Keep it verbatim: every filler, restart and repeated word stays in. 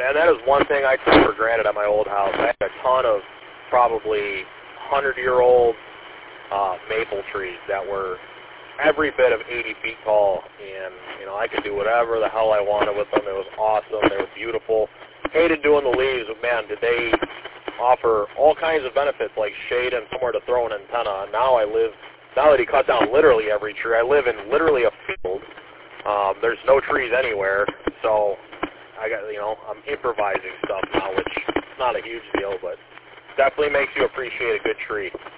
man, that is one thing I took for granted at my old house. I had a ton of probably hundred-year-old uh, maple trees that were every bit of eighty feet tall, and, you know, I could do whatever the hell I wanted with them. It was awesome. They were beautiful. Hated doing the leaves, but, man, did they offer all kinds of benefits like shade and somewhere to throw an antenna. Now I live, now that he cut down literally every tree, I live in literally a field. Um, there's no trees anywhere, so I got, you know, I'm improvising stuff now, which is not a huge deal, but definitely makes you appreciate a good tree.